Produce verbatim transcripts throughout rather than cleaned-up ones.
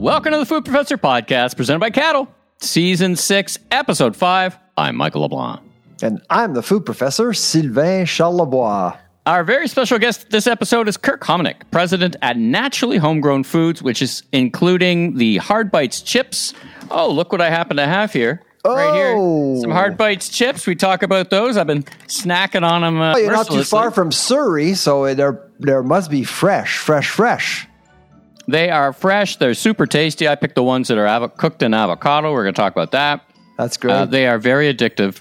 Welcome to the Food Professor Podcast, presented by Cattle, Season six, Episode five. I'm Michael LeBlanc. And I'm the Food Professor, Sylvain Charlebois. Our very special guest this episode is Kirk Homeniuk, president at Naturally Homegrown Foods, which is including the Hard Bites chips. Oh, look what I happen to have here. Oh. Right here. Some Hard Bites chips. We talk about those. I've been snacking on them uh, oh, You're not too far from Surrey, so there, there must be fresh, fresh, fresh. They are fresh. They're super tasty. I picked the ones that are avo- cooked in avocado. We're going to talk about that. That's great. Uh, they are very addictive.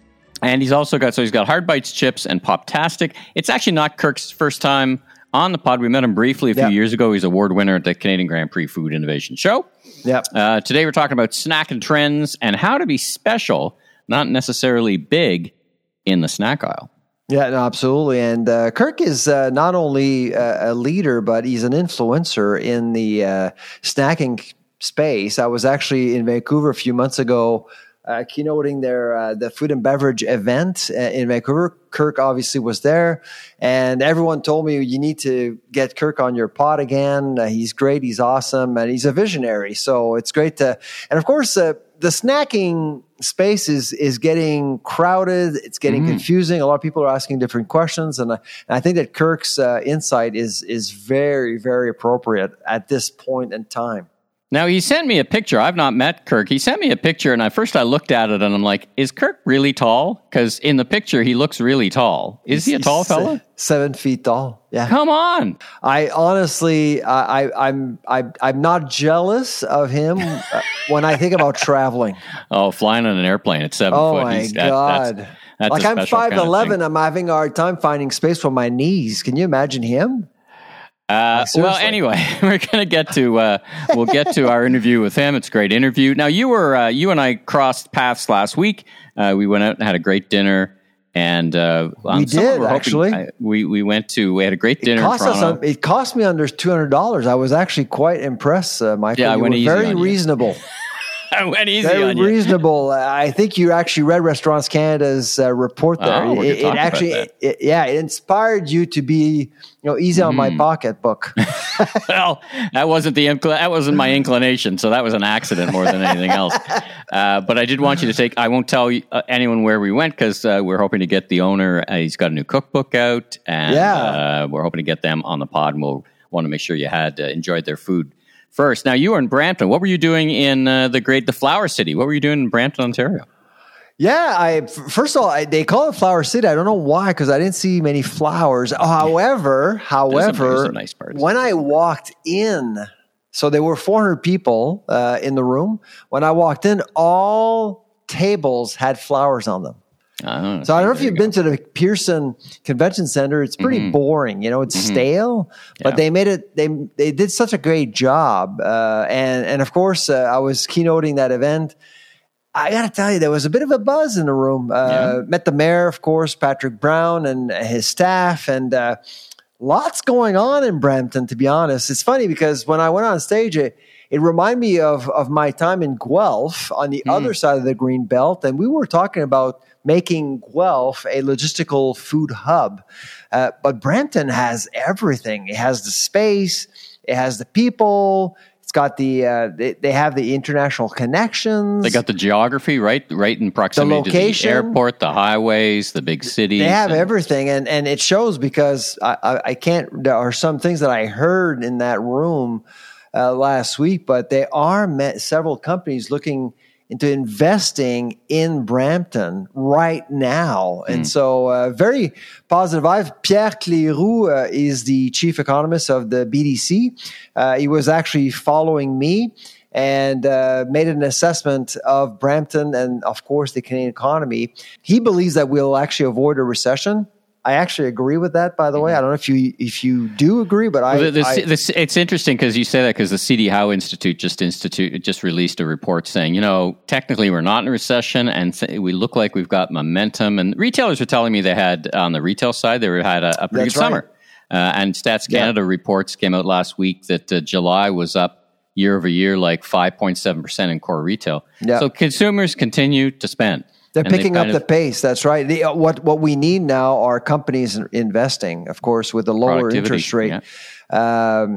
And he's also got, so he's got Hard Bites chips and Poptastic. It's actually not Kirk's first time on the pod. We met him briefly a few yep. years ago. He's award winner at the Canadian Grand Prix Food Innovation Show. Yep. Uh, today we're talking about snack and trends and how to be special, not necessarily big, in the snack aisle. Yeah, no, absolutely. And uh, Kirk is uh, not only uh, a leader, but he's an influencer in the uh, snacking space. I was actually in Vancouver a few months ago Uh, keynoting their uh, the food and beverage event uh, in Vancouver. Kirk obviously was there, and everyone told me you need to get Kirk on your pod again. Uh, he's great, he's awesome, and he's a visionary. So it's great to, and of course, uh, the snacking space is is getting crowded. It's getting mm. confusing. A lot of people are asking different questions, and I, and I think that Kirk's uh, insight is is very very appropriate at this point in time. Now, he sent me a picture. I've not met Kirk. He sent me a picture, and at first I looked at it, and I'm like, is Kirk really tall? Because in the picture, he looks really tall. Is he a tall fella? Seven feet tall. Yeah. Come on. I honestly, I, I, I'm, I, I'm not jealous of him when I think about traveling. Oh, flying on an airplane at seven oh foot. Oh, my He's, that, God. That's, that's like I'm five eleven. I'm having a hard time finding space for my knees. Can you imagine him? Uh, well, anyway, we're going to get to, uh, we'll get to our interview with him. It's a great interview. Now, you were, uh, you and I crossed paths last week. Uh, we went out and had a great dinner. And, uh, we did actually. Hoping, uh, we, we went to, we had a great dinner. It cost, in us a, it cost me under two hundred dollars. I was actually quite impressed, uh, Michael. Yeah, I you went were easy very on you. reasonable. I went easy Very on you. reasonable. I think you actually read Restaurants Canada's uh, report there. Oh, it, it actually, it, it, yeah, it inspired you to be, you know, easy on mm. my pocketbook. Well, that wasn't the incl- that wasn't my inclination, so that was an accident more than anything else. Uh, but I did want you to take. I won't tell you, uh, anyone where we went because uh, we're hoping to get the owner. Uh, he's got a new cookbook out, and yeah. uh, we're hoping to get them on the pod. And we'll want to make sure you had uh, enjoyed their food. First, now you were in Brampton. What were you doing in uh, the great, the Flower City? What were you doing in Brampton, Ontario? Yeah, I first of all, I, they call it Flower City. I don't know why, because I didn't see many flowers. However, however, some nice parts. When I walked in, so there were four hundred people uh, in the room. When I walked in, all tables had flowers on them. Oh, so I don't know if you've been to the Pearson Convention Center. It's pretty mm-hmm. boring, you know. It's mm-hmm. stale, but yeah. they made it. They they did such a great job, uh, and and of course, uh, I was keynoting that event. I got to tell you, there was a bit of a buzz in the room. Uh, yeah. Met the mayor, of course, Patrick Brown, and his staff, and uh, lots going on in Brampton. To be honest, it's funny because when I went on stage, it, it reminded me of of my time in Guelph on the mm. other side of the Green Belt, and we were talking about making Guelph a logistical food hub. Uh, but Brampton has everything. It has the space. It has the people. It's got the, uh, they, they have the international connections. They got the geography, right? Right in proximity the location, to the airport, the highways, the big cities. They have and- everything. And, and it shows because I, I, I can't, there are some things that I heard in that room uh, last week, but there are met several companies looking into investing in Brampton right now. And mm. so uh, very positive. I've, Pierre Cléroux uh, is the chief economist of the B D C. Uh, he was actually following me and uh, made an assessment of Brampton and, of course, the Canadian economy. He believes that we'll actually avoid a recession. I actually agree with that, by the way. I don't know if you if you do agree, but I... Well, the, the, I the, it's interesting because you say that because the C D Howe Institute just institute just released a report saying, you know, technically we're not in a recession and th- we look like we've got momentum. And retailers were telling me they had, on the retail side, they were, had a, a pretty That's good right. summer. Uh, and Stats Canada yeah. reports came out last week that uh, July was up year over year like five point seven percent in core retail. Yeah. So consumers continue to spend. They're and picking up of, the pace. That's right. The, what what we need now are companies investing, of course, with the lower interest rate. Yeah. Um,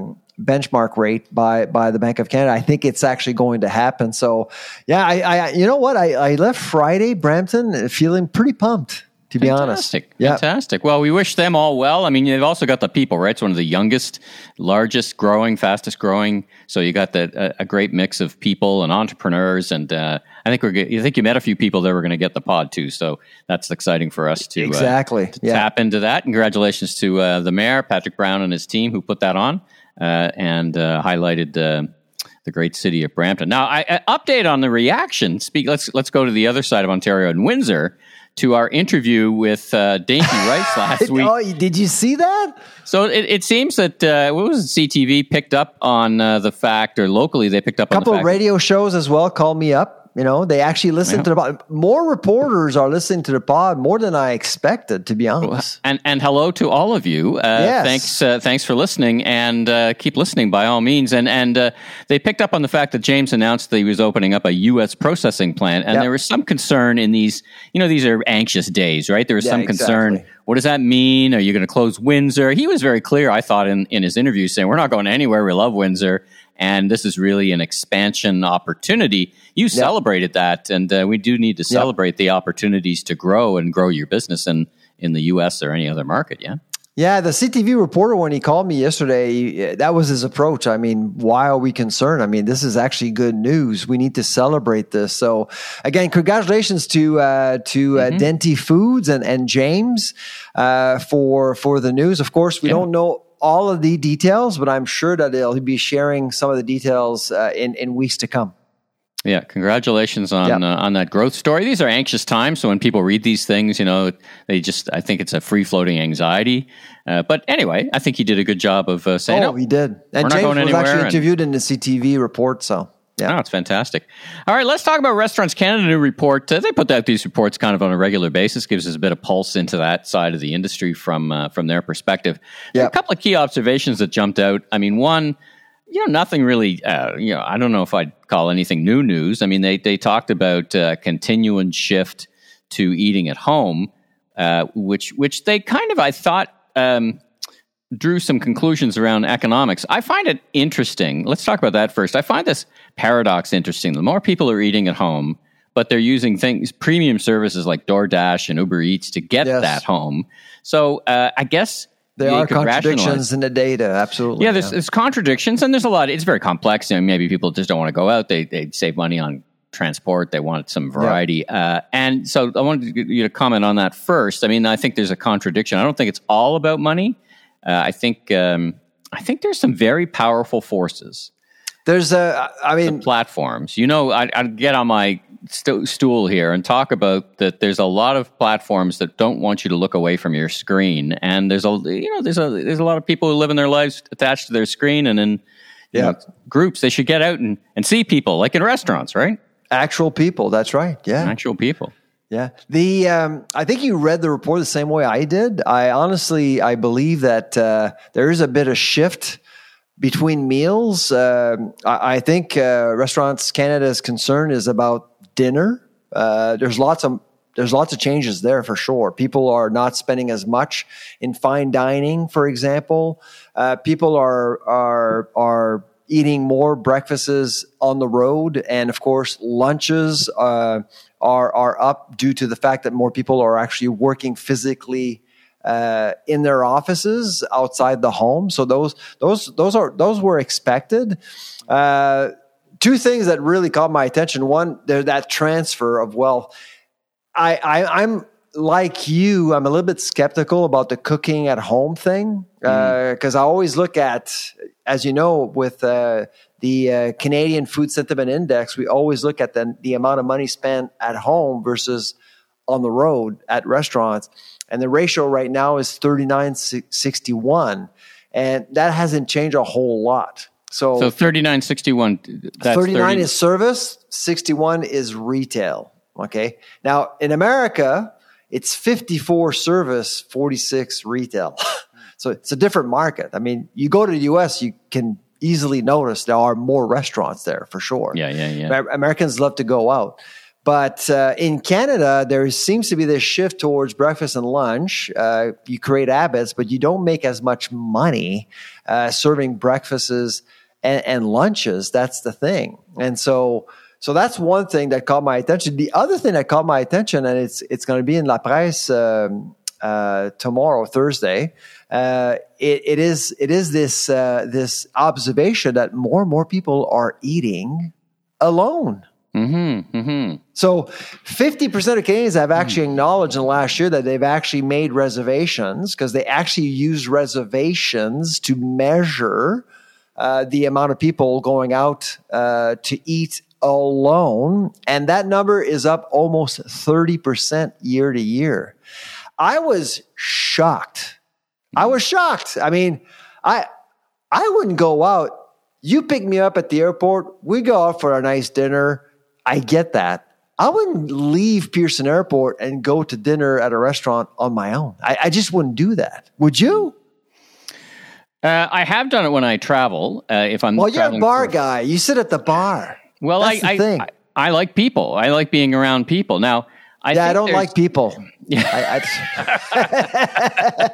benchmark rate by by the Bank of Canada. I think it's actually going to happen. So, yeah, I, I you know what? I, I left Friday, Brampton, feeling pretty pumped, to be Fantastic. honest. Yeah. Fantastic. Well, we wish them all well. I mean, you've also got the people, right? It's one of the youngest, largest growing, fastest growing. So you got the, a, a great mix of people and entrepreneurs. And uh, I think we're. I think you met a few people that were going to get the pod too. So that's exciting for us to exactly uh, to yeah. tap into that. Congratulations to uh, the mayor, Patrick Brown, and his team who put that on uh, and uh, highlighted uh, the great city of Brampton. Now, I, I update on the reaction. Speak. Let's let's go to the other side of Ontario in Windsor, to our interview with uh, Dainty Rice last week. Oh, did you see that? So it, it seems that, uh, what was it, C T V picked up on uh, the fact, or locally they picked up on the fact. A couple of radio shows as well called me up. You know, they actually listen yeah. to the pod. More reporters are listening to the pod more than I expected, to be honest. And and hello to all of you. Uh, yes. Thanks uh, thanks for listening, and uh, keep listening by all means. And and uh, they picked up on the fact that James announced that he was opening up a U S processing plant, and yep. there was some concern in these, you know, these are anxious days, right? There was yeah, some concern. Exactly. What does that mean? Are you going to close Windsor? He was very clear, I thought, in, in his interview, saying, we're not going anywhere. We love Windsor. And this is really an expansion opportunity. You yep. celebrated that, and uh, we do need to celebrate yep. the opportunities to grow and grow your business in, in the U S or any other market, yeah? Yeah, the C T V reporter, when he called me yesterday, that was his approach. I mean, why are we concerned? I mean, this is actually good news. We need to celebrate this. So, again, congratulations to uh, to uh, mm-hmm. Dainty Foods and, and James uh, for for the news. Of course, we yeah. don't know all of the details, but I'm sure that he'll be sharing some of the details uh, in, in weeks to come. Yeah, congratulations on yep. uh, on that growth story. These are anxious times, so when people read these things, you know, they just, I think it's a free-floating anxiety. Uh, but anyway, I think he did a good job of uh, saying, oh, oh, he did. And James was actually interviewed in the C T V report, so. Yeah. Oh, it's fantastic. All right, let's talk about Restaurants Canada new report. Uh, they put out these reports kind of on a regular basis, gives us a bit of pulse into that side of the industry from uh, from their perspective. Yep. A couple of key observations that jumped out. I mean, one, you know, nothing really, uh, you know, I don't know if I'd call anything new news. I mean, they they talked about uh, continuing shift to eating at home, uh, which which they kind of, I thought, um, drew some conclusions around economics. I find it interesting. Let's talk about that first. I find this paradox interesting. The more people are eating at home, but they're using things, premium services like DoorDash and Uber Eats to get yes. that home. So uh, I guess there are contradictions in the data. Absolutely. Yeah, there's, yeah. there's contradictions, and there's a lot. It's very complex. You know, maybe people just don't want to go out. They they save money on transport. They want some variety. Yeah. Uh, and so I wanted you to comment on that first. I mean, I think there's a contradiction. I don't think it's all about money. Uh, I think um, I think there's some very powerful forces. There's a, I mean, the platforms. You know, I, I get on my st- stool here and talk about that. There's a lot of platforms that don't want you to look away from your screen, and there's a, you know, there's a there's a lot of people who live in their lives attached to their screen, and in you yeah. know, groups, they should get out and, and see people, like in restaurants, right? Actual people. That's right. Yeah, actual people. Yeah. The um, I think you read the report the same way I did. I honestly, I believe that uh, there is a bit of shift between meals. Uh, I, I think uh, Restaurants Canada's concern is about dinner. Uh, there's lots of there's lots of changes there for sure. People are not spending as much in fine dining, for example. Uh, people are are are eating more breakfasts on the road, and of course, lunches uh, are are up due to the fact that more people are actually working physically uh, in their offices outside the home. So those those those are those were expected. Uh, two things that really caught my attention. One, there's that transfer of wealth. I, I I'm like you. I'm a little bit skeptical about the cooking at home thing because uh, I always look at, as you know, with uh, the uh, Canadian Food Sentiment Index, we always look at the the amount of money spent at home versus on the road at restaurants. And the ratio right now is thirty-nine sixty-one. And that hasn't changed a whole lot. So, so thirty-nine sixty-one. That's thirty-nine thirty is service, sixty-one is retail. Okay. Now, in America, it's fifty-four service, forty-six retail. So it's a different market. I mean, you go to the U S, you can easily notice there are more restaurants there for sure. Yeah, yeah, yeah. Americans love to go out. But uh, in Canada, there seems to be this shift towards breakfast and lunch. Uh, you create habits, but you don't make as much money uh, serving breakfasts and, and lunches. That's the thing. And so, so that's one thing that caught my attention. The other thing that caught my attention, and it's it's going to be in La Presse um, uh, tomorrow, Thursday. Uh, it, it is it is this uh, this observation that more and more people are eating alone. Mm-hmm, mm-hmm. So fifty percent of Canadians have actually acknowledged in the last year that they've actually made reservations because they actually use reservations to measure uh, the amount of people going out uh, to eat alone. And that number is up almost thirty percent year to year. I was shocked. I was shocked. I mean, I I wouldn't go out. You pick me up at the airport. We go out for a nice dinner. I get that. I wouldn't leave Pearson Airport and go to dinner at a restaurant on my own. I, I just wouldn't do that. Would you? Uh, I have done it when I travel. Uh, if I'm well, you're a bar for, guy. You sit at the bar. Well, That's I, the thing. I, I I like people. I like being around people. Now, I yeah, think I don't there's- like people. Yeah. I,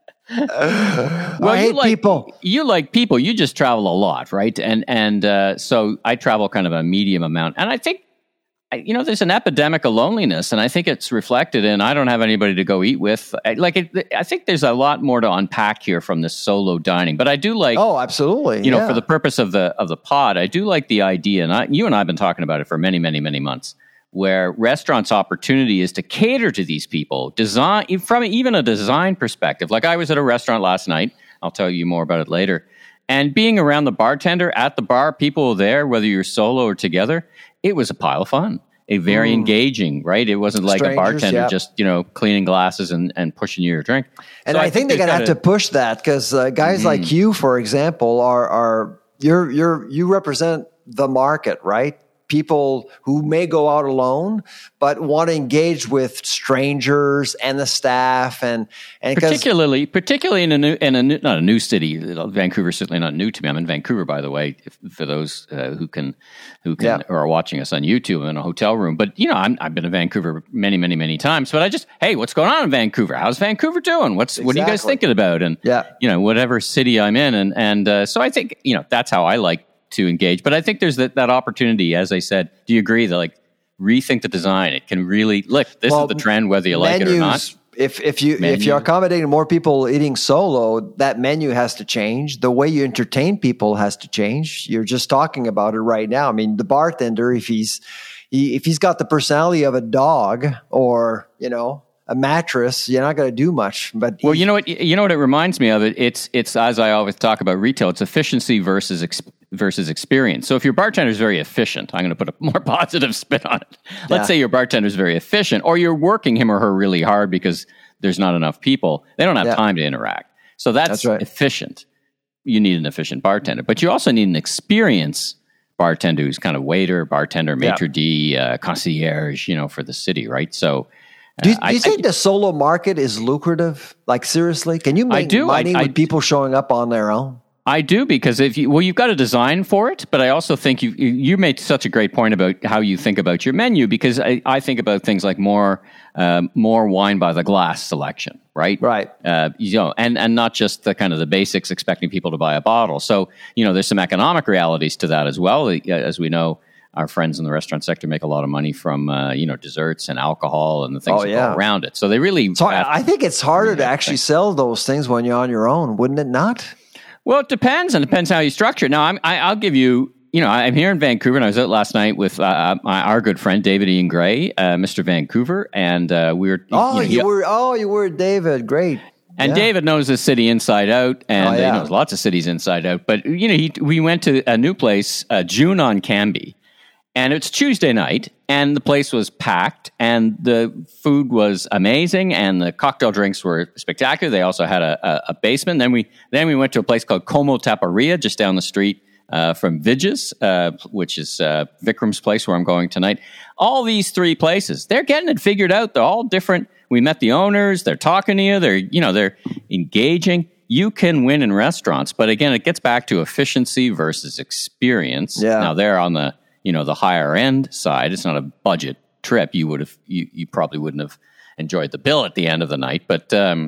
I, well, I hate you like, people. You like people. You just travel a lot, right? And and uh, so I travel kind of a medium amount, and I think. You know, there's an epidemic of loneliness, and I think it's reflected in I don't have anybody to go eat with. Like, it, I think there's a lot more to unpack here from this solo dining. But I do like, oh, absolutely, you know, yeah. for the purpose of the of the pod, I do like the idea, and I, you and I have been talking about it for many, many, many months, where restaurants' opportunity is to cater to these people, design from even a design perspective. Like, I was at a restaurant last night. I'll tell you more about it later. And being around the bartender at the bar, people there, whether you're solo or together, it was a pile of fun. A very mm. engaging, right? It wasn't like Strangers, a bartender yeah. just, you know, cleaning glasses and, and pushing you your drink. And so I, I think, think they're going to have to push that because uh, guys mm-hmm. like you, for example, are are you're you're you represent the market, right? People who may go out alone, but want to engage with strangers and the staff, and and particularly, particularly in a new, in a new, not a new city. Vancouver's certainly not new to me. I'm in Vancouver, by the way. If, for those uh, who can, who can, yeah. or are watching us on YouTube. I'm in a hotel room, but you know, I'm, I've been to Vancouver many, many, many times. But I just, hey, what's going on in Vancouver? How's Vancouver doing? What's exactly. what are you guys thinking about? And yeah. you know, whatever city I'm in, and and uh, so I think you know that's how I like to engage. But I think there's that, that opportunity, as I said. Do you agree that like rethink the design? It can really look. This well, is the trend, whether you menus, like it or not. If if you menu. if you're accommodating more people eating solo, that menu has to change. The way you entertain people has to change. You're just talking about it right now. I mean, the bartender, if he's he, if he's got the personality of a dog or you know a mattress, you're not going to do much. But well, you know what you know what it reminds me of. It it's it's as I always talk about retail. It's efficiency versus exp- versus experience. So if your bartender is very efficient, I'm going to put a more positive spin on it. Let's yeah. say your bartender is very efficient, or you're working him or her really hard because there's not enough people. They don't have yeah. time to interact. So that's, that's right. efficient. You need an efficient bartender, but you also need an experienced bartender who's kind of waiter, bartender, maitre d', uh, concierge, you know, for the city, right? So Do you, do you I, think I, the solo market is lucrative? Like, seriously? Can you make I do. money I, I, with people showing up on their own? I do, because if you, well, you've got to design for it, but I also think you, you made such a great point about how you think about your menu, because I, I think about things like more, um, more wine by the glass selection, right? Right. Uh, you know, and, and not just the kind of the basics, expecting people to buy a bottle. So, you know, there's some economic realities to that as well. As we know, our friends in the restaurant sector make a lot of money from, uh, you know, desserts and alcohol and the things oh, that yeah. go around it. So they really... So I, I think it's harder to actually sell those things when you're on your own, wouldn't it not? Well, it depends, and it depends how you structure it. Now, I'm, I, I'll give you, you know, I'm here in Vancouver, and I was out last night with uh, my, our good friend David Ian Gray, uh, Mister Vancouver, and uh, we were. Oh, you, know, you he, were. Oh, you were David. Great. And yeah. David knows the city inside out, and oh, yeah. uh, he knows lots of cities inside out. But you know, he, we went to a new place, uh, June on Cambie. And it's Tuesday night, and the place was packed, and the food was amazing, and the cocktail drinks were spectacular. They also had a, a, a basement. Then we then we went to a place called Como Taparia, just down the street uh, from Vidges, uh, which is uh, Vikram's place where I'm going tonight. All these three places, they're getting it figured out. They're all different. We met the owners. They're talking to you. They're you know they're engaging. You can win in restaurants, but again, it gets back to efficiency versus experience. Yeah. Now they're on the you know, the higher end side. It's not a budget trip, you would have you, you probably wouldn't have enjoyed the bill at the end of the night. But um,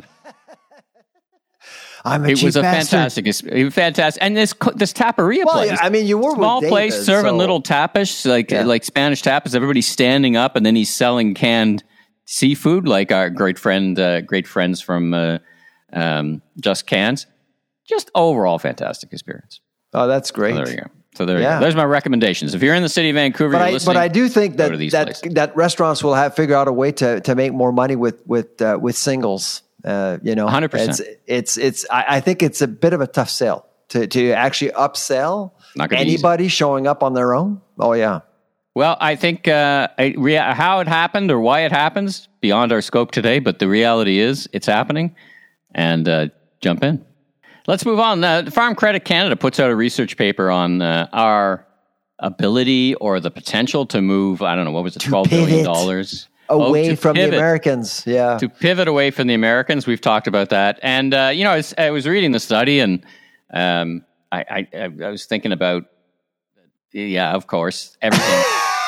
I'm a it cheap was a bastard. fantastic, it was fantastic, and this co- this taparia Well, place. yeah, I mean, you were small with place David, serving so- little tapas, like Yeah. like Spanish tapas. Everybody's standing up, and then he's selling canned seafood, like our great friend, uh, great friends from uh, um, Just Cans. Just overall fantastic experience. Oh, that's great. So there you go. So there you Yeah. go. There's my recommendations. If you're in the city of Vancouver, But you're I, listening, but I do think go that to these that, places. that restaurants will have figure out a way to, to make more money with with uh, with singles. Uh, you know, one hundred percent. It's it's it's. I, I think it's a bit of a tough sell to to actually upsell Not gonna be anybody showing up on their own. Oh yeah, Well, I think uh, I, rea- how it happened or why it happens beyond our scope today, but the reality is it's happening. And uh, jump in. Let's move on. Uh, Farm Credit Canada puts out a research paper on uh, our ability or the potential to move. I don't know, what was it, twelve billion dollars away oh, to from pivot. the Americans. Yeah, To pivot away from the Americans. We've talked about that. And, uh, you know, I was, I was reading the study and um, I, I, I was thinking about, yeah, of course, everything.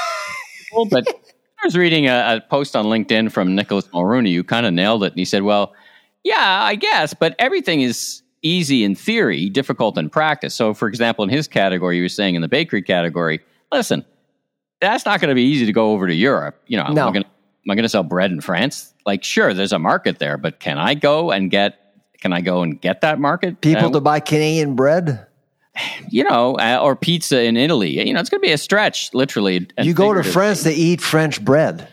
But I was reading a, a post on LinkedIn from Nicholas Mulrooney who kind of nailed it. And he said, well, yeah, I guess, but everything is easy in theory, difficult in practice. So, for example, in his category, he was saying in the bakery category, listen, that's not going to be easy to go over to Europe. You know, No. I'm going to Am I going to sell bread in France? Like, sure, there's a market there, but can I go and get? Can I go and get that market? people Uh, to buy Canadian bread. you know, uh, or pizza in Italy. You know, it's going to be a stretch, literally. and You go to figuratively. France to eat French bread.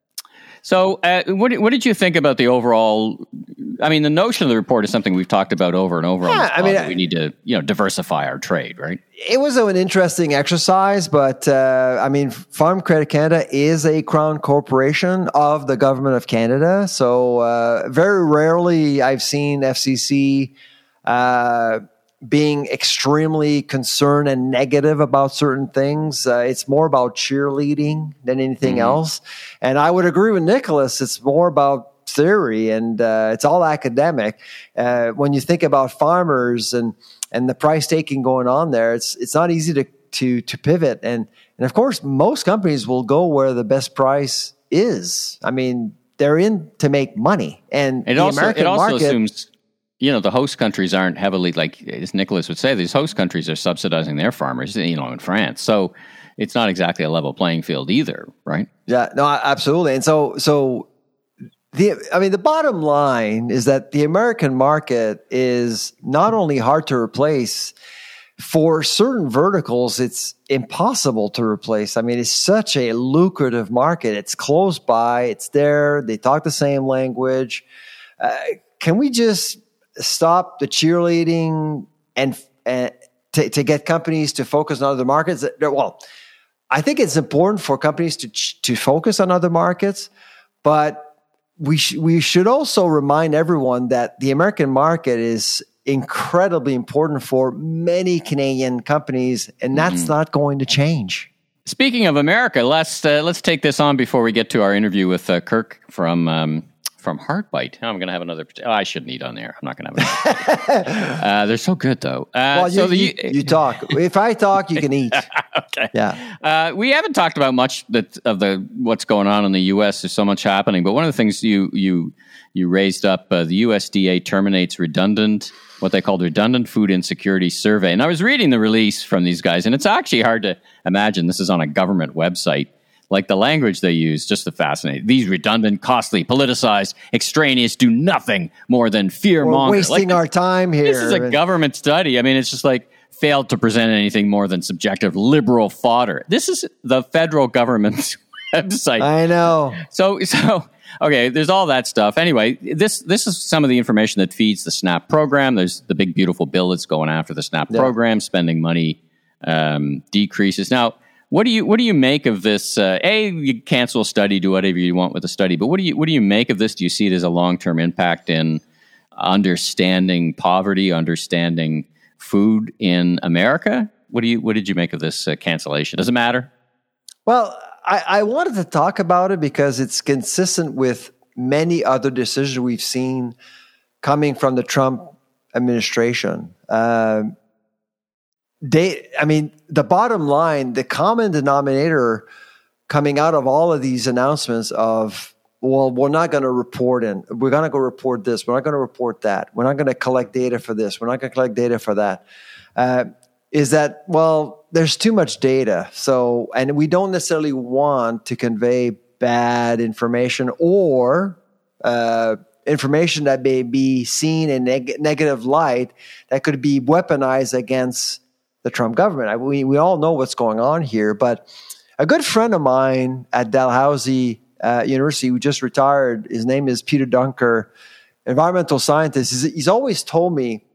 So, uh, what what did you think about the overall? I mean, the notion of the report is something we've talked about over and over. on Yeah, this I pod, mean, that I- we need to, you know, diversify our trade, right? It was an interesting exercise, but uh, I mean, Farm Credit Canada is a crown corporation of the government of Canada. So uh, very rarely I've seen F C C uh, being extremely concerned and negative about certain things. Uh, it's more about cheerleading than anything else. And I would agree with Nicholas. It's more about theory and uh, it's all academic. Uh, when you think about farmers and and the price taking going on there, it's it's not easy to to to pivot. And and of course, most companies will go where the best price is. I mean, they're in to make money, and It the also American it also market. assumes, you know, the host countries aren't heavily, like as Nicholas would say, these host countries are subsidizing their farmers, you know, in France. So it's not exactly a level playing field either, right? Yeah, no, absolutely. And so, so the, I mean, the bottom line is that the American market is not only hard to replace, for certain verticals, it's impossible to replace. I mean, it's such a lucrative market. It's close by, it's there, they talk the same language. Uh, can we just stop the cheerleading and, and to, to get companies to focus on other markets? Well, I think it's important for companies to to focus on other markets, but we sh- we should also remind everyone that the American market is incredibly important for many Canadian companies, and that's mm-hmm. not going to change. Speaking of America, let's uh, let's take this on before we get to our interview with uh, Kirk from um, from Heartbite. Oh, I'm going to have another. Oh, I shouldn't eat on there. I'm not going to have another. uh, they're so good, though. Uh, well, you, so the, you, you talk. If I talk, you can eat. Okay. Yeah. Uh, we haven't talked about much that of the what's going on in the U S. There's so much happening, but one of the things you you you raised up, uh, the U S D A terminates redundant, what they called redundant food insecurity survey. And I was reading the release from these guys, and it's actually hard to imagine this is on a government website. Like the language they use, just to fascinate. These redundant, costly, politicized, extraneous, do nothing more than fear monger. We're wasting like, our time here. This is a government study. I mean, it's just like failed to present anything more than subjective liberal fodder. This is the federal government's website. I know. So, so okay, there's all that stuff. Anyway, this this is some of the information that feeds the SNAP program. There's the big, beautiful bill that's going after the SNAP yeah. program, spending money um, decreases. Now, what do you what do you make of this? Uh, a, you cancel a study, do whatever you want with the study, but what do you what do you make of this? Do you see it as a long term impact in understanding poverty, understanding food in America? What do you what did you make of this uh, cancellation? Does it matter? Well, I, I wanted to talk about it because it's consistent with many other decisions we've seen coming from the Trump administration. Uh, They, I mean, the bottom line, the common denominator coming out of all of these announcements of, well, we're not going to report in, we're going to go report this, we're not going to report that, we're not going to collect data for this, we're not going to collect data for that, uh, is that, well, there's too much data. So, and we don't necessarily want to convey bad information or uh, information that may be seen in neg- negative light that could be weaponized against the Trump government. I, we, we all know what's going on here, but a good friend of mine at Dalhousie uh, University who just retired, his name is Peter Dunker, environmental scientist, he's, he's always told me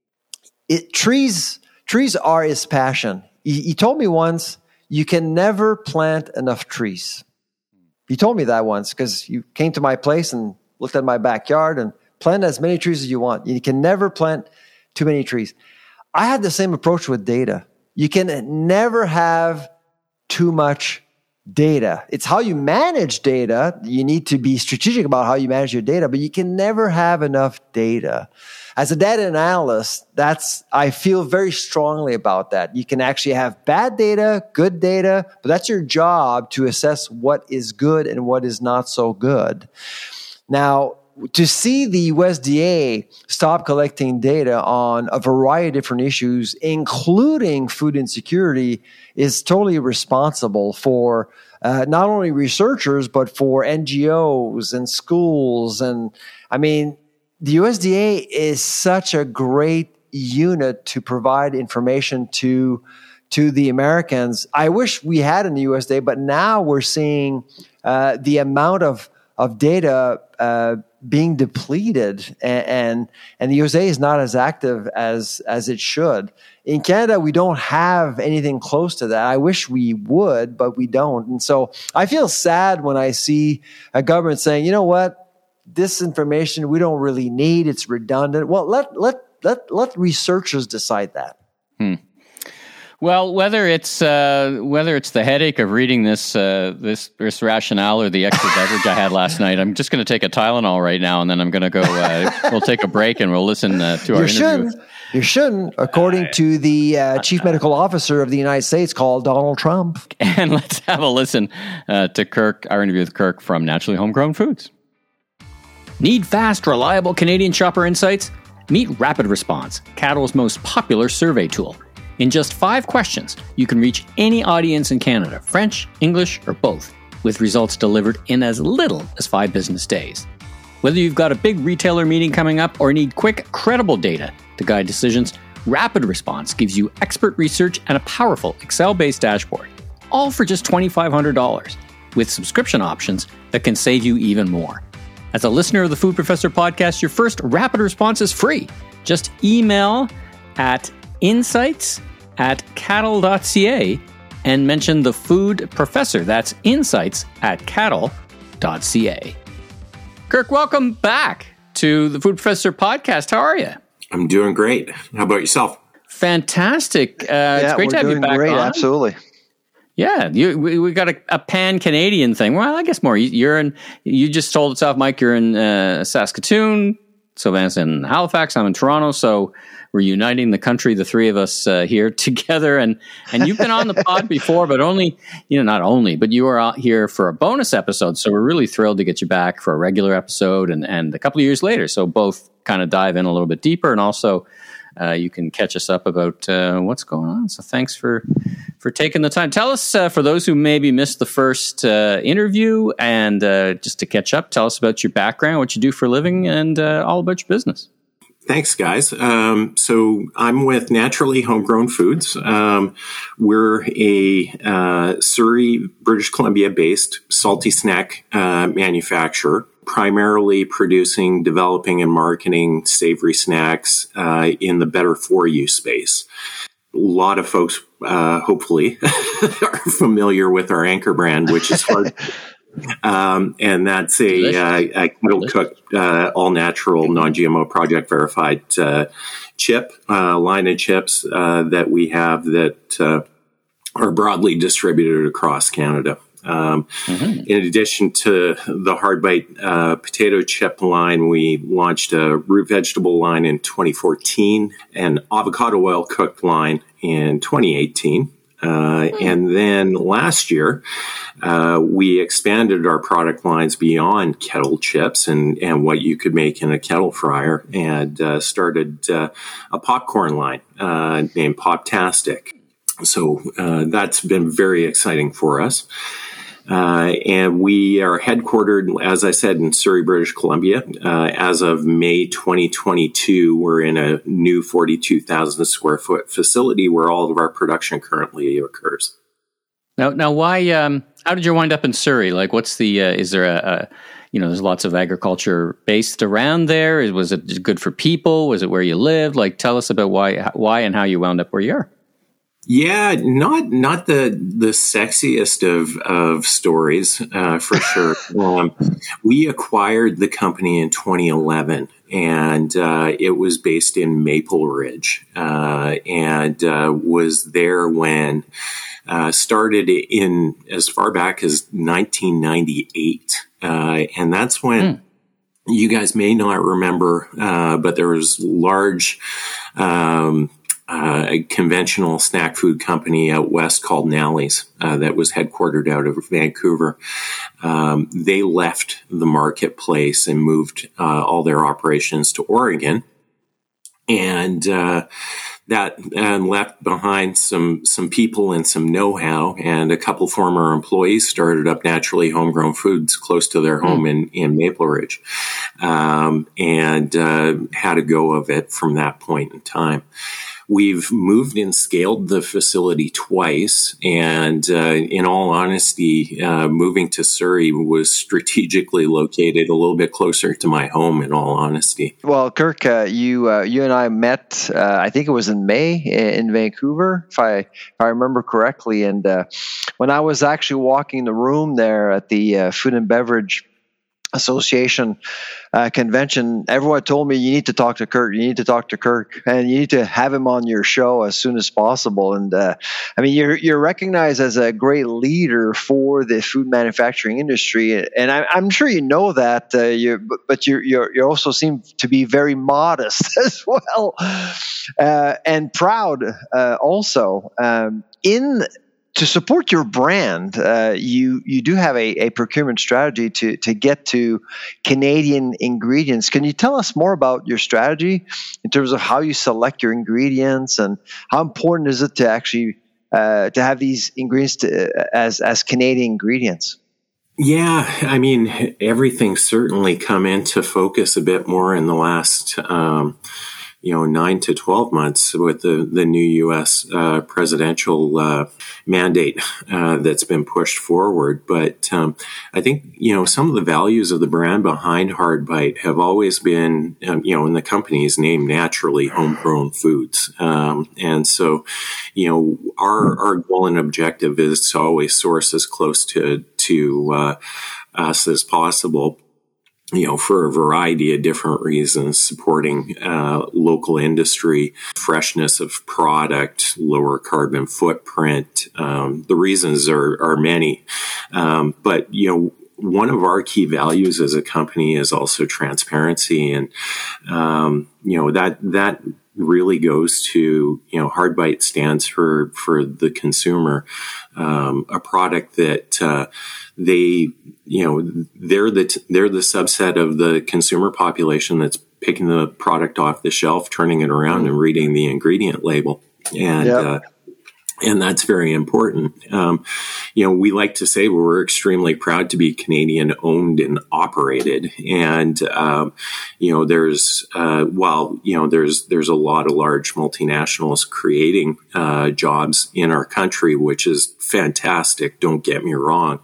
it, trees trees are his passion. He, he told me once, you can never plant enough trees. He told me that once because you came to my place and looked at my backyard and plant as many trees as you want. You can never plant too many trees. I had the same approach with data. You can never have too much data. It's how you manage data. You need to be strategic about how you manage your data, but you can never have enough data. As a data analyst, that's, I feel very strongly about that. You can actually have bad data, good data, but that's your job to assess what is good and what is not so good. Now, to see the U S D A stop collecting data on a variety of different issues, including food insecurity, is totally responsible for uh, not only researchers, but for N G Os and schools. And I mean, the U S D A is such a great unit to provide information to, to the Americans. I wish we had in the U S D A, but now we're seeing uh, the amount of, of data uh, being depleted, and, and and the U S D A is not as active as as it should. In Canada, we don't have anything close to that. I wish we would, but we don't. And so I feel sad when I see a government saying, you know what, this information we don't really need, it's redundant. Well, let let let let researchers decide that. Hmm. Well, whether it's uh, whether it's the headache of reading this uh, this this rationale or the extra beverage I had last night, I'm just going to take a Tylenol right now, and then I'm going to go. Uh, we'll take a break and we'll listen uh, to our you interview. Shouldn't. You shouldn't, according to the uh, chief medical officer of the United States, called Donald Trump. And let's have a listen uh, to Kirk, our interview with Kirk from Naturally Homegrown Foods. Need fast, reliable Canadian shopper insights? Meet Rapid Response, Cattle's most popular survey tool. In just five questions, you can reach any audience in Canada, French, English, or both, with results delivered in as little as five business days. Whether you've got a big retailer meeting coming up or need quick, credible data to guide decisions, Rapid Response gives you expert research and a powerful Excel-based dashboard, all for just two thousand five hundred dollars, with subscription options that can save you even more. As a listener of the Food Professor podcast, your first Rapid Response is free. Just email at insights at cattle dot c a and mention the Food Professor. That's insights at cattle dot c a. Kirk, welcome back to the Food Professor podcast. How are you? I'm doing great. How about yourself? Fantastic. Uh, yeah, it's great to have you back great, on. Absolutely. Yeah, you, we, we got a, a pan-Canadian thing. Well, I guess more. You, you're in. You just told us off, Mike. You're in uh, Saskatoon. Sylvan's in Halifax. I'm in Toronto. So we're uniting the country, the three of us uh, here together. And and you've been on the pod before, but only, you know, not only, but you were out here for a bonus episode. So we're really thrilled to get you back for a regular episode and, and a couple of years later. So both kind of dive in a little bit deeper, and also uh, you can catch us up about uh, what's going on. So thanks for for taking the time. Tell us, uh, for those who maybe missed the first uh, interview, and uh, just to catch up, tell us about your background, what you do for a living, and uh, all about your business. Thanks, guys. Um, so I'm with Naturally Homegrown Foods. Um, we're a uh, Surrey, British Columbia-based salty snack uh, manufacturer, primarily producing, developing, and marketing savory snacks uh, in the better-for-you space. A lot of folks, uh, hopefully, are familiar with our anchor brand, which is hard. Um, and that's a, uh, a kettle cooked, uh, all natural, non G M O project verified, uh, chip, uh, line of chips, uh, that we have that, uh, are broadly distributed across Canada. Um, mm-hmm. In addition to the hard bite, uh, potato chip line, we launched a root vegetable line in twenty fourteen, and avocado oil cooked line in twenty eighteen. Uh, and then last year, uh, we expanded our product lines beyond kettle chips and, and what you could make in a kettle fryer, and uh, started uh, a popcorn line uh, named Poptastic. So uh, that's been very exciting for us. Uh, and we are headquartered, as I said, in Surrey, British Columbia. Uh, as of May twenty twenty-two, we're in a new forty-two thousand square foot facility where all of our production currently occurs. Now, now, why? Um, how did you wind up in Surrey? Like, what's the? Uh, is there a, a? You know, there's lots of agriculture based around there. Was it good for people? Was it where you lived? Like, tell us about why, why, and how you wound up where you are. Yeah, not not the the sexiest of of stories, uh, for sure. um, we acquired the company in twenty eleven, and uh, it was based in Maple Ridge, uh, and uh, was there when uh, started in as far back as nineteen ninety-eight, uh, and that's when. Mm. You guys may not remember, uh, but there was large. Um, Uh, a conventional snack food company out west called Nally's uh, that was headquartered out of Vancouver. Um, they left the marketplace and moved uh, all their operations to Oregon, and uh, that and left behind some some people and some know-how. And a couple former employees started up Naturally Homegrown Foods close to their home in in Maple Ridge, um, and uh, had a go of it from that point in time. We've moved and scaled the facility twice, and uh, in all honesty, uh, moving to Surrey was strategically located a little bit closer to my home, in all honesty. Well, Kirk, uh, you uh, you and I met, uh, I think it was in May in Vancouver, if I, if I remember correctly, and uh, when I was actually walking the room there at the uh, Food and Beverage Association uh, convention, everyone told me, you need to talk to Kirk, you need to talk to Kirk, and you need to have him on your show as soon as possible. And uh, I mean, you're you're recognized as a great leader for the food manufacturing industry, and I, I'm sure you know that. Uh, you, but, but you you you also seem to be very modest as well, uh, and proud uh, also. Um, in To support your brand, uh, you you do have a, a procurement strategy to to get to Canadian ingredients. Can you tell us more about your strategy in terms of how you select your ingredients, and how important is it to actually uh, to have these ingredients to, as as Canadian ingredients? Yeah, I mean, everything's certainly come into focus a bit more in the last um, you know, nine to twelve months with the, the new U S uh, presidential uh, mandate uh, that's been pushed forward. But um, I think, you know, some of the values of the brand behind Hard Bite have always been, um, you know, in the company's name, Naturally Homegrown Foods. Um, and so, you know, our, our goal and objective is to always source as close to, to uh, us as possible, you know, for a variety of different reasons, supporting uh, local industry, freshness of product, lower carbon footprint. Um, the reasons are, are many. Um, but, you know, one of our key values as a company is also transparency. And, um, you know, that, that really goes to, you know, Hard Bite stands for, for the consumer, um, a product that, uh, they, you know, they're the, t- they're the subset of the consumer population that's picking the product off the shelf, turning it around and reading the ingredient label. And, yep. uh, And that's very important. Um, you know, we like to say we're extremely proud to be Canadian owned and operated. And, um, you know, there's, uh, while, you know, there's, there's a lot of large multinationals creating, uh, jobs in our country, which is fantastic. Don't get me wrong.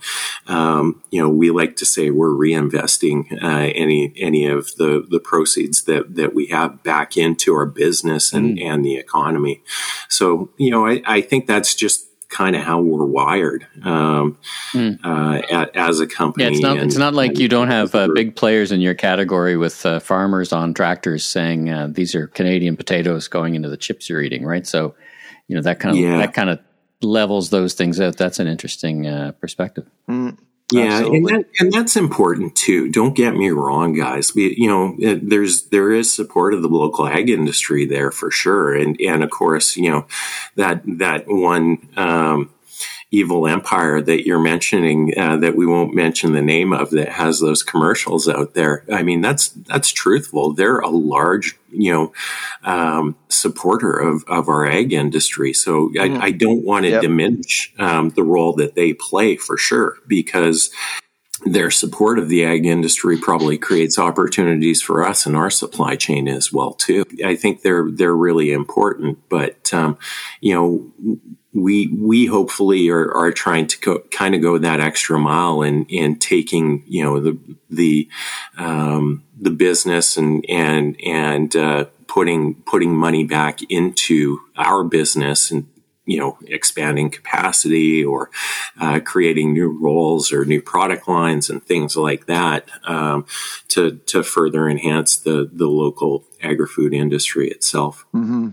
Um, you know, we like to say we're reinvesting, uh, any, any of the, the proceeds that, that we have back into our business and, mm. and the economy. So, you know, I, I think that's just kind of how we're wired um, mm. uh, as a company. Yeah, it's not, and, it's not like you don't have uh, big players in your category with uh, farmers on tractors saying uh, these are Canadian potatoes going into the chips you're eating, right? So, you know, that kind of yeah. that kind of levels those things out. That's an interesting uh, perspective. Mm. Yeah, and, Absolutely. that, and that's important too. Don't get me wrong, guys. We, you know, it, there's there is support of the local ag industry there for sure, and and of course, you know, that that one um, evil empire that you're mentioning uh, that we won't mention the name of that has those commercials out there. I mean, that's that's truthful. They're a large, you know, um, supporter of, of our ag industry. So mm. I, I don't want to yep. diminish um, the role that they play for sure, because their support of the ag industry probably creates opportunities for us in our supply chain as well too. I think they're they're really important, but um, you know. We we hopefully are, are trying to go, kind of go that extra mile in, in taking, you know, the the um, the business and and and uh, putting putting money back into our business and, you know, expanding capacity or uh, creating new roles or new product lines and things like that um, to to further enhance the the local agri-food industry itself. Mm-hmm.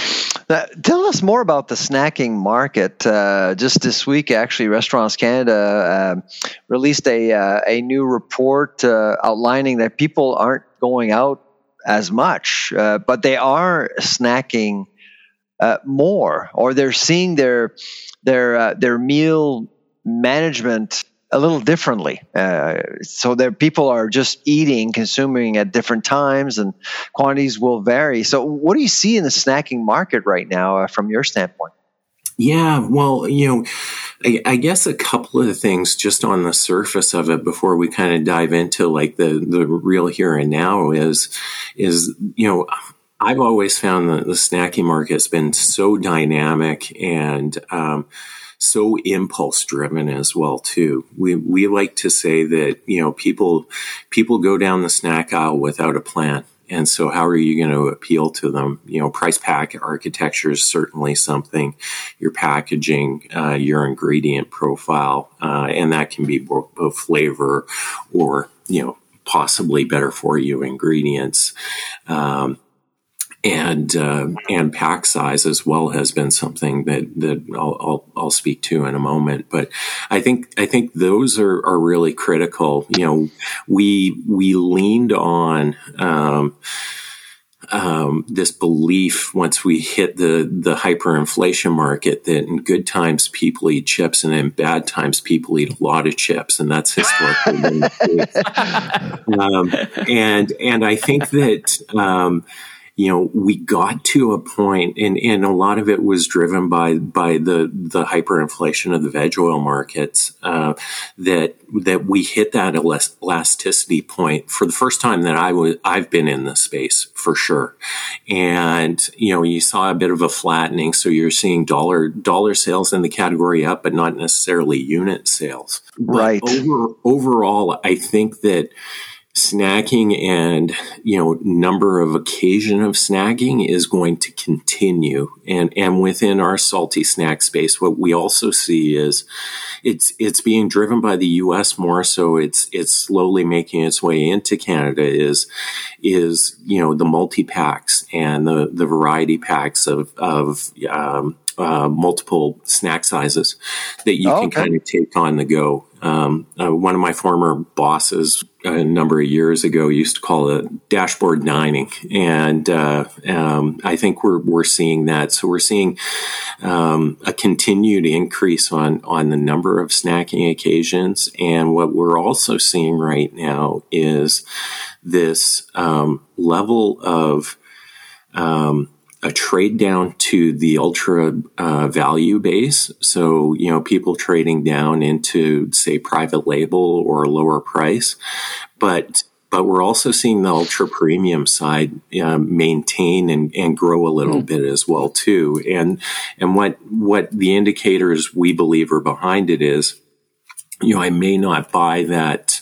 Uh, tell us more about the snacking market. Uh, just this week, actually, Restaurants Canada uh, released a uh, a new report uh, outlining that people aren't going out as much, uh, but they are snacking uh, more, or they're seeing their their uh, their meal management a little differently. Uh, so there, people are just eating, consuming at different times, and quantities will vary. So what do you see in the snacking market right now uh, from your standpoint? Yeah, well, you know, I, I guess a couple of things just on the surface of it before we kind of dive into like the, the real here and now is, is, you know, I've always found that the snacking market has been so dynamic and, um, so impulse driven as well too. We we like to say that, you know, people people go down the snack aisle without a plan. And so how are you going to appeal to them? You know, price pack architecture is certainly something, your packaging, uh, your ingredient profile, uh, and that can be both, both flavor or, you know, possibly better for you ingredients. Um, And uh, and pack size as well has been something that that I'll, I'll I'll speak to in a moment. But I think I think those are, are really critical. You know, we we leaned on um, um, this belief once we hit the the hyperinflation market that in good times people eat chips and in bad times people eat a lot of chips, and that's historically been the case. Um, and and I think that. Um, You know, we got to a point, and, and a lot of it was driven by by the, the hyperinflation of the veg oil markets, uh, that that we hit that elasticity point for the first time that I was I've been in this space for sure. And you know, you saw a bit of a flattening, so you're seeing dollar dollar sales in the category up, but not necessarily unit sales. Right. But over, overall, I think that snacking and, you know, number of occasion of snacking is going to continue. And, and within our salty snack space, what we also see is it's, it's being driven by the U S more. So it's, it's slowly making its way into Canada is, is, you know, the multi-packs and the, the variety packs of, of, um, uh, multiple snack sizes that you oh, can okay. kind of take on the go. Um, uh, one of my former bosses a number of years ago used to call it dashboard dining. And, uh, um, I think we're, we're seeing that. So we're seeing, um, a continued increase on, on the number of snacking occasions. And what we're also seeing right now is this, um, level of, um, a trade down to the ultra uh, value base. So, you know, people trading down into, say, private label or lower price. But but we're also seeing the ultra premium side uh, maintain and, and grow a little mm. bit as well, too. And and what what the indicators we believe are behind it is, you know, I may not buy that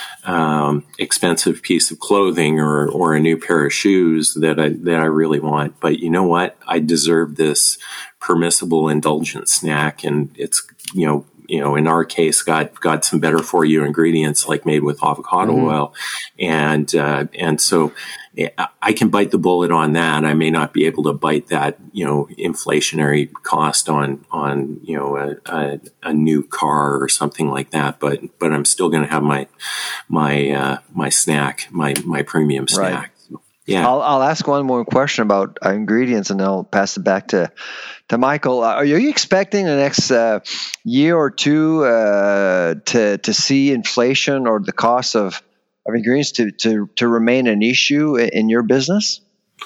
Um, expensive piece of clothing or, or a new pair of shoes that I, that I really want. But you know what? I deserve this permissible indulgent snack, and it's, you know, you know, in our case, got got some better for you ingredients like made with avocado mm-hmm. oil, and uh, and so I can bite the bullet on that. I may not be able to bite that, you know, inflationary cost on on you know a, a, a new car or something like that, but but I'm still going to have my my uh, my snack, my my premium snack. Right. Yeah, I'll, I'll ask one more question about uh, ingredients, and then I'll pass it back to to Michael. Uh, are you expecting the next uh, year or two uh, to to see inflation or the cost of, of ingredients to, to to remain an issue in your business?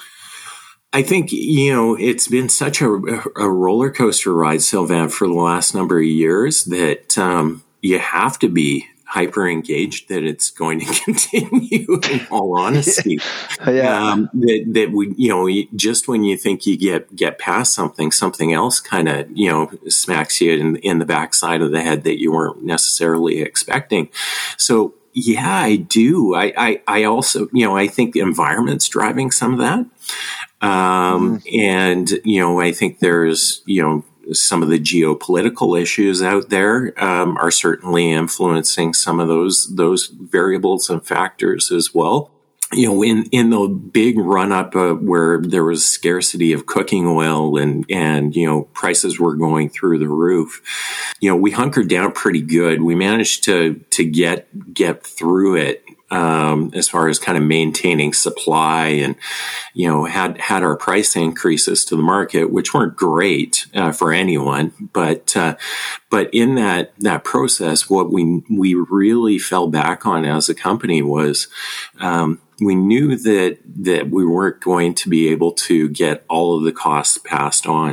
I think, you know, it's been such a, a roller coaster ride, Sylvain, for the last number of years that um, you have to be hyper engaged that it's going to continue, in all honesty. yeah. Um, that, that we, you know, just when you think you get, get past something, something else kind of, you know, smacks you in, in the backside of the head that you weren't necessarily expecting. So, yeah, I do. I, I, I also, you know, I think the environment's driving some of that. Um, mm. and, you know, I think there's, you know, some of the geopolitical issues out there um, are certainly influencing some of those those variables and factors as well. You know, in, in the big run up uh, where there was scarcity of cooking oil and, and, you know, prices were going through the roof, you know, we hunkered down pretty good. We managed to, to get, get through it. Um, as far as kind of maintaining supply and, you know, had, had our price increases to the market, which weren't great, uh, for anyone. But, uh, but in that, that process, what we, we really fell back on as a company was, um, we knew that, that we weren't going to be able to get all of the costs passed on.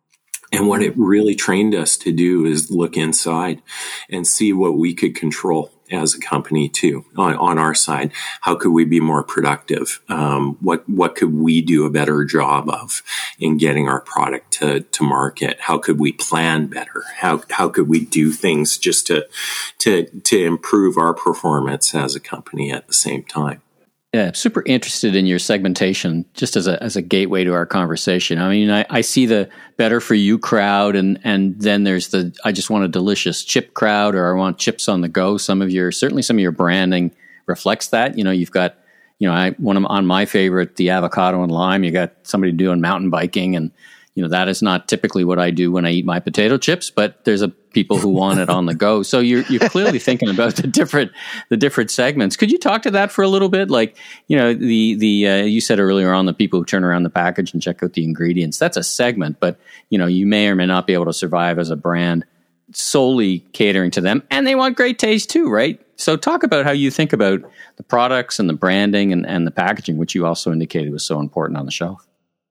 And what it really trained us to do is look inside and see what we could control as a company too, on, on our side. How could we be more productive? Um, what, what could we do a better job of in getting our product to, to market? How could we plan better? How, how could we do things just to, to, to improve our performance as a company at the same time? Yeah, I'm super interested in your segmentation, just as a as a gateway to our conversation. I mean, I, I see the better for you crowd, and and then there's the I just want a delicious chip crowd, or I want chips on the go. Some of your certainly some of your branding reflects that. You know, you've got you know I one of on my favorite, the avocado and lime. You got somebody doing mountain biking, and you know that is not typically what I do when I eat my potato chips, but there's a people who want it on the go. So you're you're clearly thinking about the different the different segments. Could you talk to that for a little bit? Like, you know, the the uh, you said earlier on, the people who turn around the package and check out the ingredients. That's a segment, but you know, you may or may not be able to survive as a brand solely catering to them, and they want great taste too, right? So talk about how you think about the products and the branding and, and the packaging, which you also indicated was so important on the shelf.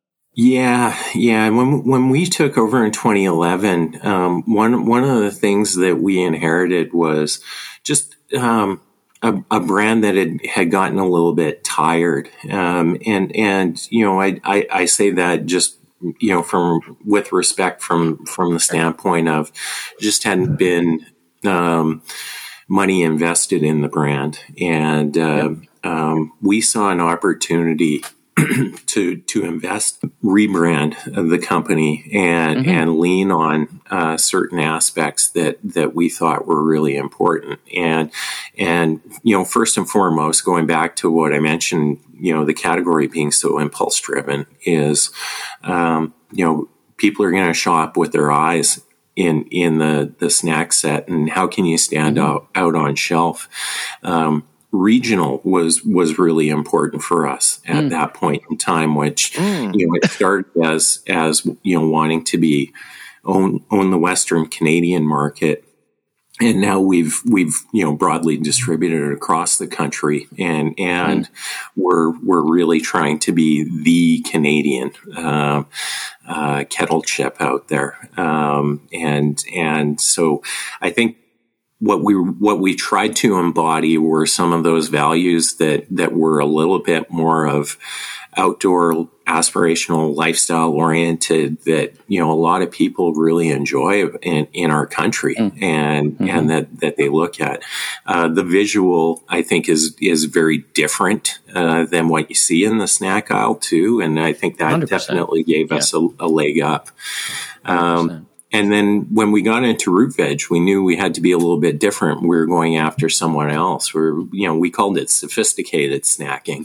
Yeah, yeah. When when we took over in twenty eleven, um, one one of the things that we inherited was just um, a, a brand that had, had gotten a little bit tired, um, and and you know, I, I I say that just you know from with respect from from the standpoint of just hadn't been um, money invested in the brand, and uh, yep. um, we saw an opportunity to to invest, rebrand the company, and mm-hmm. and lean on uh, certain aspects that that we thought were really important. And and you know, first and foremost, going back to what I mentioned, you know, the category being so impulse driven is, um, you know, people are going to shop with their eyes in in the the snack set, and how can you stand mm-hmm. out out on shelf? Um, Regional was was really important for us at mm. that point in time, which mm. you know it started as as you know wanting to be own own the Western Canadian market, and now we've we've you know broadly distributed it across the country, and and mm. we're we're really trying to be the Canadian uh, uh, kettle chip out there, um, and and so I think. What we what we tried to embody were some of those values that that were a little bit more of outdoor, aspirational, lifestyle oriented. That you know a lot of people really enjoy in, in our country, mm-hmm. and mm-hmm. and that that they look at. Uh, the visual, I think, is is very different uh, than what you see in the snack aisle too, and I think that one hundred percent definitely gave yeah. us a, a leg up. Um, and then when we got into root veg, we knew we had to be a little bit different. We were going after someone else. We're, you know, we called it sophisticated snacking,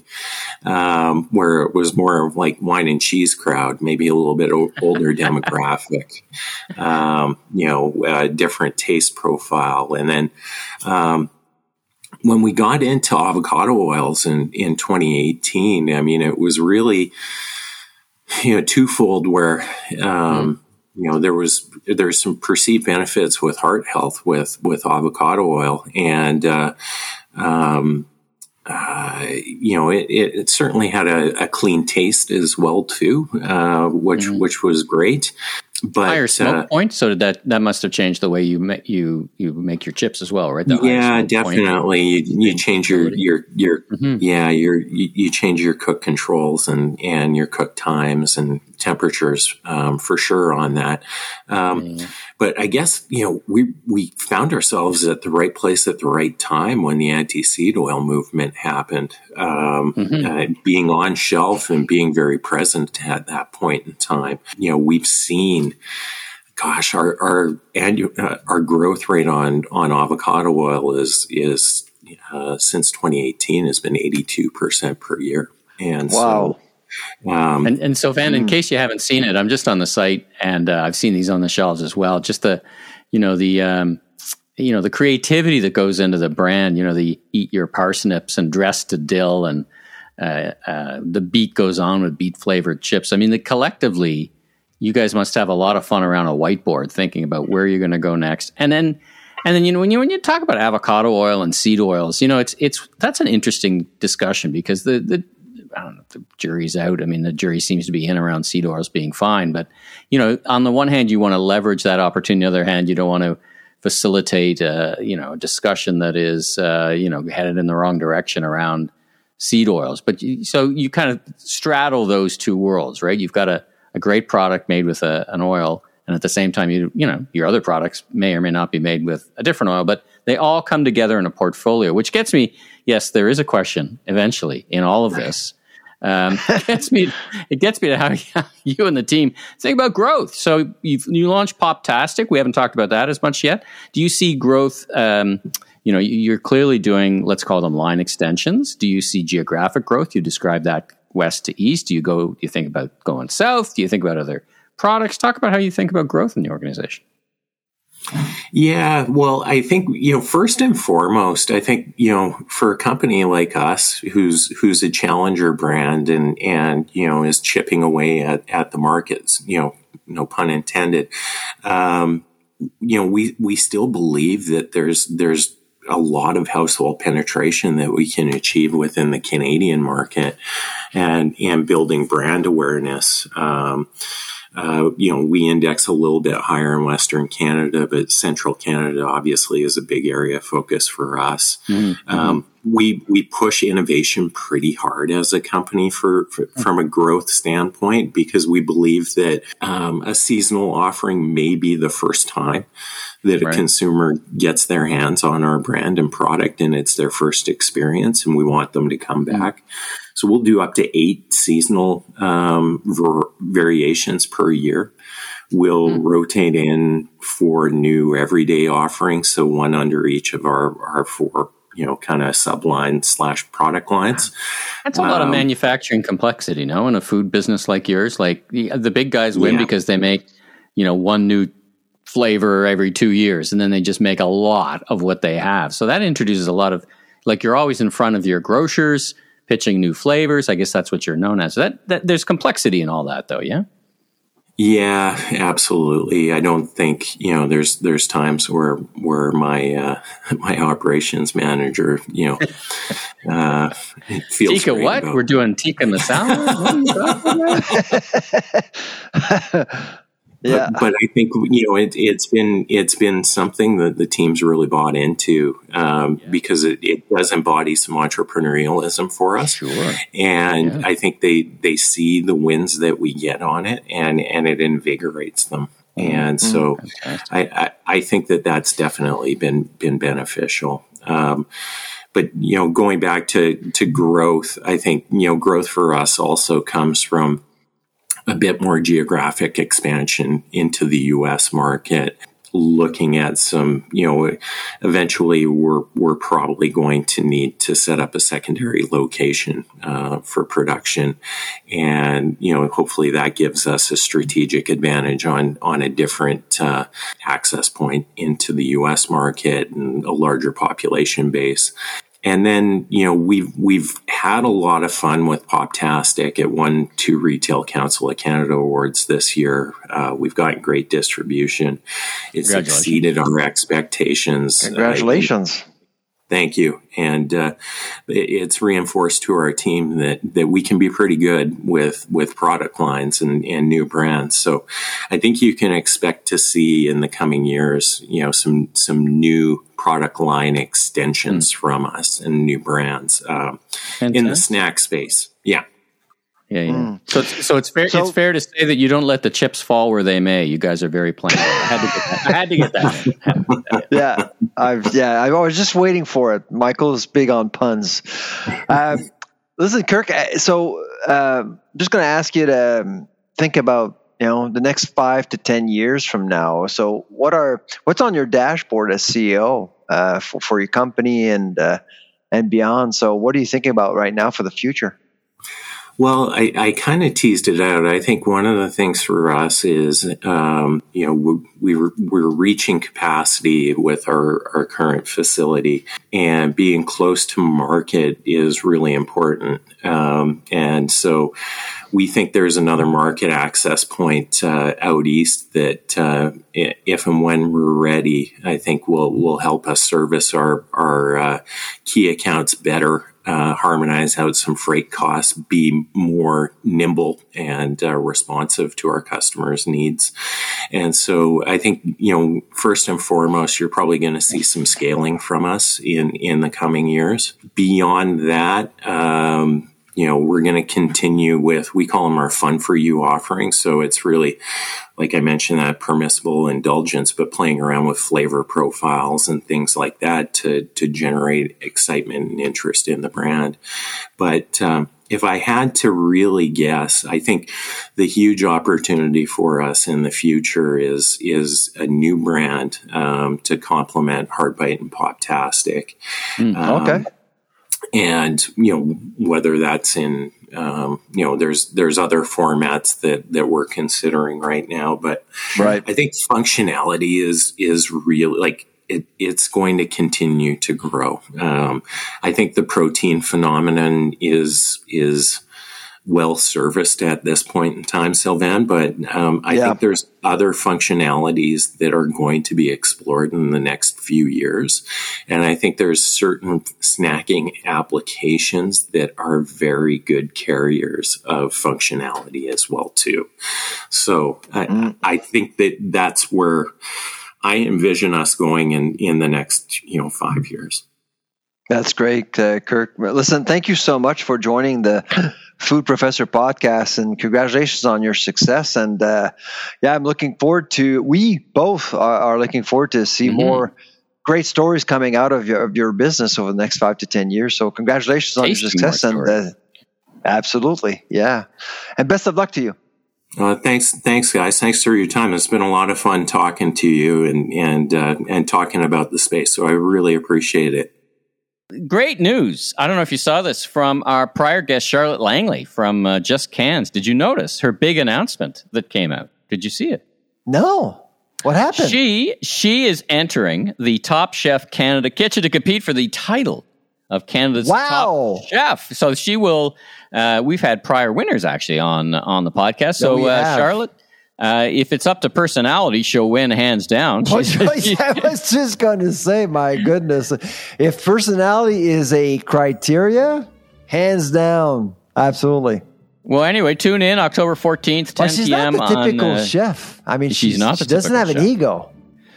um, where it was more of like wine and cheese crowd, maybe a little bit o- older demographic, um, you know, uh, different taste profile. And then, um, when we got into avocado oils in, in twenty eighteen, I mean, it was really, you know, twofold where, um, mm. you know, there was, there's some perceived benefits with heart health with, with avocado oil. And, uh, um, uh, you know, it, it, it certainly had a, a clean taste as well too, uh, which, mm. which was great. But, higher smoke uh, point, so that that must have changed the way you ma- you you make your chips as well, right? The yeah, definitely. You, you change your your your mm-hmm. yeah your you, you change your cook controls and and your cook times and temperatures um, for sure on that. Um, mm. But I guess you know we we found ourselves at the right place at the right time when the anti-seed oil movement happened, um, mm-hmm. uh, being on shelf and being very present at that point in time. You know, we've seen. Gosh, our our annual, uh, our growth rate on, on avocado oil is is uh, since twenty eighteen has been eighty-two percent per year, and wow. so um, and and so Van, in mm. case you haven't seen it, I'm just on the site and uh, I've seen these on the shelves as well. Just the you know the um, you know the creativity that goes into the brand. You know, the eat your parsnips and dress to dill, and uh, uh, the beet goes on with beet flavored chips. I mean, the collectively. You guys must have a lot of fun around a whiteboard thinking about where you're going to go next. And then, and then, you know, when you, when you talk about avocado oil and seed oils, you know, it's, it's, that's an interesting discussion because the, the, I don't know if the jury's out. I mean, the jury seems to be in around seed oils being fine, but, you know, on the one hand, you want to leverage that opportunity. On the other hand, you don't want to facilitate, uh, you know, a discussion that is, uh, you know, headed in the wrong direction around seed oils. But you, so you kind of straddle those two worlds, right? You've got a, a great product made with a, an oil, and at the same time, you you know your other products may or may not be made with a different oil, but they all come together in a portfolio. Which gets me, yes, there is a question eventually in all of this. Um, it gets me, it gets me to how you and the team think about growth. So you've you launched Poptastic. We haven't talked about that as much yet. Do you see growth? Um, you know, you're clearly doing, let's call them line extensions. Do you see geographic growth? You describe that. West to east? Do you go? Do you think about going south? Do you think about other products? Talk about how you think about growth in the organization. Yeah, well, I think you know first and foremost, I think you know for a company like us, who's who's a challenger brand and and you know is chipping away at at the markets, you know, no pun intended. Um, you know, we we still believe that there's there's a lot of household penetration that we can achieve within the Canadian market and, and building brand awareness. Um, uh, you know, we index a little bit higher in Western Canada, but Central Canada obviously is a big area of focus for us. Mm-hmm. Um, we, we push innovation pretty hard as a company for, for from a growth standpoint, because we believe that, um, a seasonal offering may be the first time that a right. consumer gets their hands on our brand and product and it's their first experience, and we want them to come back. So we'll do up to eight seasonal um, ver- variations per year. We'll mm. rotate in four new everyday offerings, so one under each of our, our four, you know, kind of subline slash product lines. That's a lot um, of manufacturing complexity, no? In a food business like yours, like the, the big guys win yeah. because they make, you know, one new flavor every two years, and then they just make a lot of what they have. So that introduces a lot of, like, you're always in front of your grocers, pitching new flavors. I guess that's what you're known as. So that, that there's complexity in all that, though, yeah? Yeah, absolutely. I don't think, you know, there's there's times where where my uh, my operations manager, you know, uh, feels tikka what? About. We're doing tikka masala? What are you talking about? Yeah. But, but I think, you know, it, it's been it's been something that the team's really bought into um, yeah. because it, it does embody some entrepreneurialism for us. Sure. And yeah. I think they, they see the wins that we get on it, and, and it invigorates them. Mm-hmm. And so I, I, I think that that's definitely been been beneficial. Um, but, you know, going back to, to growth, I think, you know, growth for us also comes from a bit more geographic expansion into the U S market. Looking at some, you know, eventually we're we're probably going to need to set up a secondary location uh, for production, and you know, hopefully that gives us a strategic advantage on on a different uh, access point into the U S market and a larger population base. And then, you know, we've we've had a lot of fun with Poptastic. It won two Retail Council of Canada awards this year. Uh, we've got great distribution. It's exceeded our expectations. Congratulations. Uh, Thank you. And uh, it's reinforced to our team that, that we can be pretty good with, with product lines and, and new brands. So I think you can expect to see in the coming years, you know, some some new product line extensions mm. from us and new brands um, in the snack space. Yeah. Yeah, yeah. Mm. So, it's, so it's fair. So, it's fair to say that you don't let the chips fall where they may. You guys are very planned. I had to get that. I had to get that. yeah, I've yeah. I was just waiting for it. Michael's big on puns. Uh, listen, Kirk. So, uh, I'm just going to ask you to think about you know the next five to ten years from now. So, what are what's on your dashboard as C E O uh, for for your company and uh, and beyond? So, what are you thinking about right now for the future? Well, I, I kind of teased it out. I think one of the things for us is, um, you know, we, we were, we're reaching capacity with our, our current facility, and being close to market is really important. Um, and so we think there's another market access point uh, out east that, uh, if and when we're ready, I think will will help us service our our uh, key accounts better. Uh, harmonize out some freight costs, be more nimble and uh, responsive to our customers' needs. And so I think, you know, first and foremost, you're probably going to see some scaling from us in, in the coming years. Beyond that, um, you know, we're going to continue with, we call them our Fun for You offerings. So it's really, like I mentioned, that permissible indulgence, but playing around with flavor profiles and things like that to, to generate excitement and interest in the brand. But, um, if I had to really guess, I think the huge opportunity for us in the future is, is a new brand, um, to complement Heartbite and Poptastic. Mm, okay. Um, And, you know, whether that's in, um, you know, there's, there's other formats that, that we're considering right now, but right. I think functionality is, is really like it, it's going to continue to grow. Um, I think the protein phenomenon is, is well serviced at this point in time, Sylvain, but um, I yeah. think there's other functionalities that are going to be explored in the next few years. And I think there's certain snacking applications that are very good carriers of functionality as well, too. So mm. I, I think that that's where I envision us going in, in the next, you know, five years. That's great, uh, Kirk. Listen, thank you so much for joining the Food Professor podcast, and congratulations on your success. And uh, yeah, I'm looking forward to, we both are, are looking forward to see mm-hmm. more great stories coming out of your, of your business over the next five to ten years. So congratulations on your success. And uh, absolutely. Yeah. And best of luck to you. Uh, thanks, thanks, guys. Thanks for your time. It's been a lot of fun talking to you and and uh, and talking about the space. So I really appreciate it. Great news. I don't know if you saw this from our prior guest, Charlotte Langley from uh, Just Cans. Did you notice her big announcement that came out? Did you see it? No. What happened? She she is entering the Top Chef Canada kitchen to compete for the title of Canada's wow. top chef. So she will, uh, we've had prior winners actually on, on the podcast. So no, uh, Charlotte, Uh, if it's up to personality, she'll win hands down. I was just going to say, my goodness, if personality is a criteria, hands down, absolutely. Well, anyway, tune in October fourteenth, ten well, she's p.m. She's not the typical on, uh, chef. I mean, she's, she's not. She doesn't have an chef. ego.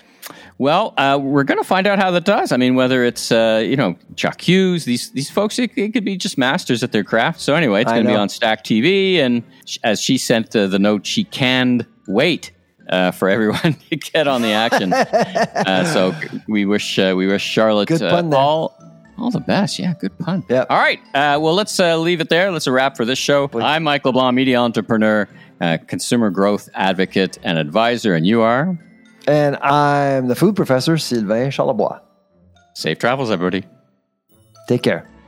Well, uh, we're going to find out how that does. I mean, whether it's, uh, you know, Chuck Hughes, these these folks, it, it could be just masters at their craft. So anyway, it's going to be on Stack T V. And as she sent uh, the note, she canned wait uh, for everyone to get on the action. uh, so we wish uh, we wish Charlotte good pun uh, all all the best. Yeah, good pun. Yep. All right. Uh, well, let's uh, leave it there. Let's a wrap for this show. Please. I'm Michael Blanc, media entrepreneur. uh, consumer growth advocate and advisor. And you are? And I'm the food professor, Sylvain Charlebois. Safe travels, everybody. Take care.